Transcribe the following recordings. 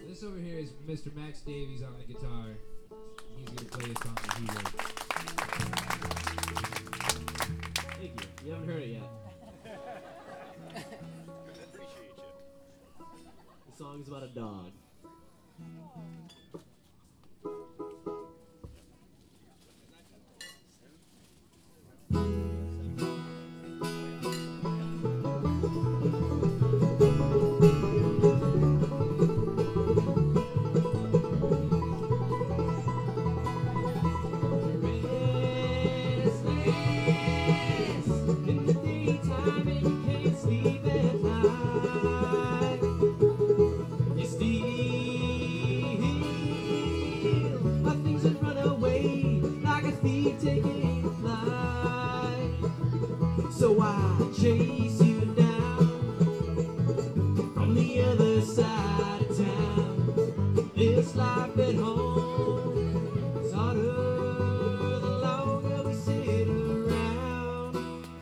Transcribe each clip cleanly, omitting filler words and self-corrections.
This over here is Mr. Max Davies on the guitar. He's going to play a song that he wrote. Thank you. You haven't heard it yet. Appreciate you. The song is about a dog. So I chase you down on the other side of town. This life at home is harder the longer we sit around.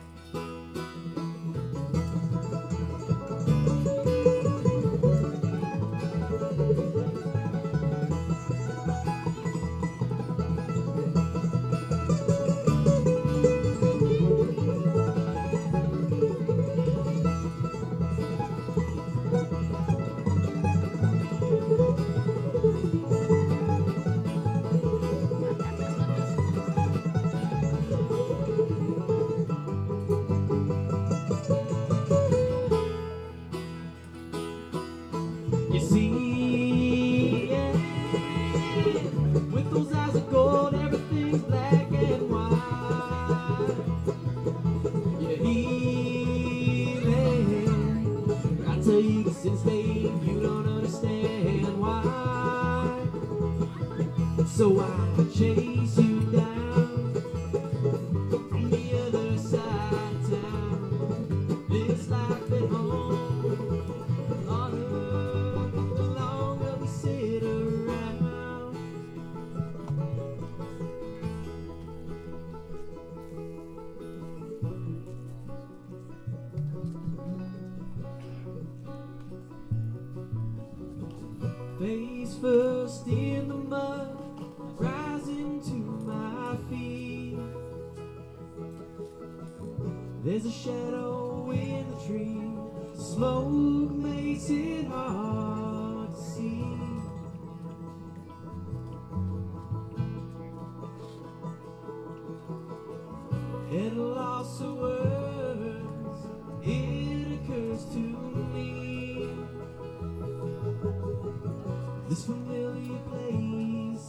You see, yeah, with those eyes of gold, everything's black and white. You're healing. I tell you, since babe, you don't understand why. So I chase you down from the other side of town. This life at home. Face first in the mud, rising to my feet. There's a shadow in the tree. Smoke makes it hard to see. At a loss of words, it occurs to me. This familiar place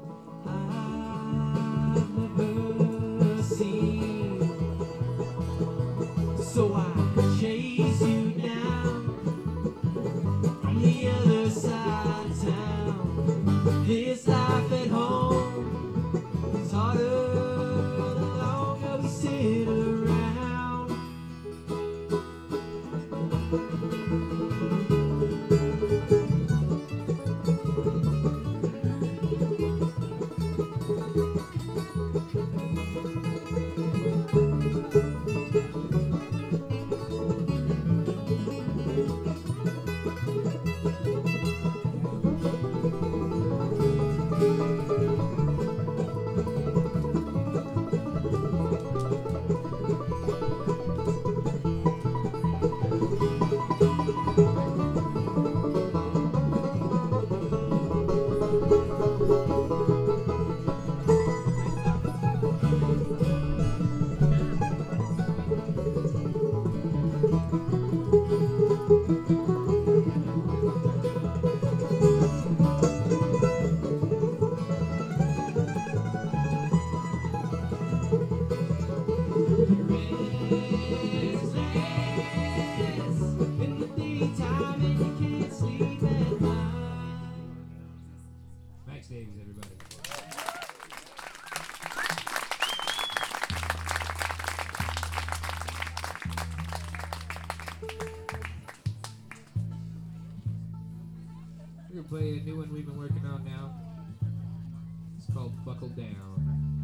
I've never seen. So I chase you down from the other side of town. This life at home is harder the longer we sit around. Max Davies, everybody. We're going to play a new one we've been working on now. It's called Buckle Down.